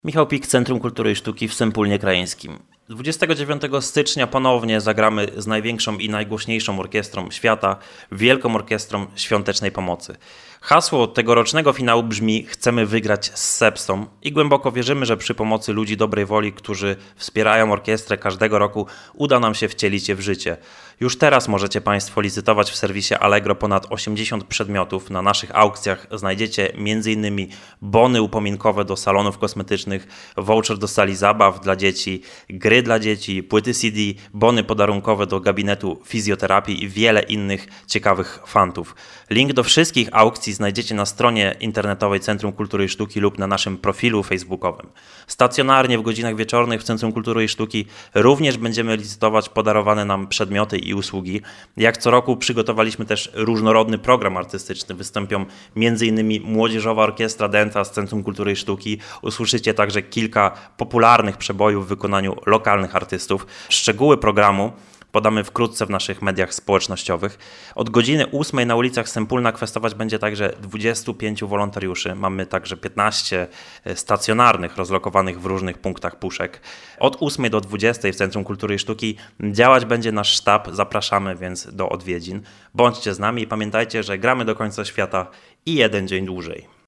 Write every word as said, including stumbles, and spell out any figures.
Michał Pik, Centrum Kultury i Sztuki w Sępólnie Krajeńskim. dwudziestego dziewiątego stycznia ponownie zagramy z największą i najgłośniejszą orkiestrą świata, Wielką Orkiestrą Świątecznej Pomocy. Hasło tegorocznego finału brzmi: chcemy wygrać z sepsą i głęboko wierzymy, że przy pomocy ludzi dobrej woli, którzy wspierają orkiestrę każdego roku, uda nam się wcielić je w życie. Już teraz możecie Państwo licytować w serwisie Allegro ponad osiemdziesiąt przedmiotów. Na naszych aukcjach znajdziecie między innymi bony upominkowe do salonów kosmetycznych, voucher do sali zabaw dla dzieci, gry dla dzieci, płyty C D, bony podarunkowe do gabinetu fizjoterapii i wiele innych ciekawych fantów. Link do wszystkich aukcji znajdziecie na stronie internetowej Centrum Kultury i Sztuki lub na naszym profilu facebookowym. Stacjonarnie w godzinach wieczornych w Centrum Kultury i Sztuki również będziemy licytować podarowane nam przedmioty i usługi. Jak co roku przygotowaliśmy też różnorodny program artystyczny. Wystąpią między innymi Młodzieżowa Orkiestra Dęta z Centrum Kultury i Sztuki. Usłyszycie także kilka popularnych przebojów w wykonaniu lokalnych artystów. Szczegóły programu podamy wkrótce w naszych mediach społecznościowych. Od godziny ósmej na ulicach Sępólna kwestować będzie także dwudziestu pięciu wolontariuszy. Mamy także piętnaście stacjonarnych, rozlokowanych w różnych punktach puszek. Od ósmej do dwudziestej w Centrum Kultury i Sztuki działać będzie nasz sztab. Zapraszamy więc do odwiedzin. Bądźcie z nami i pamiętajcie, że gramy do końca świata i jeden dzień dłużej.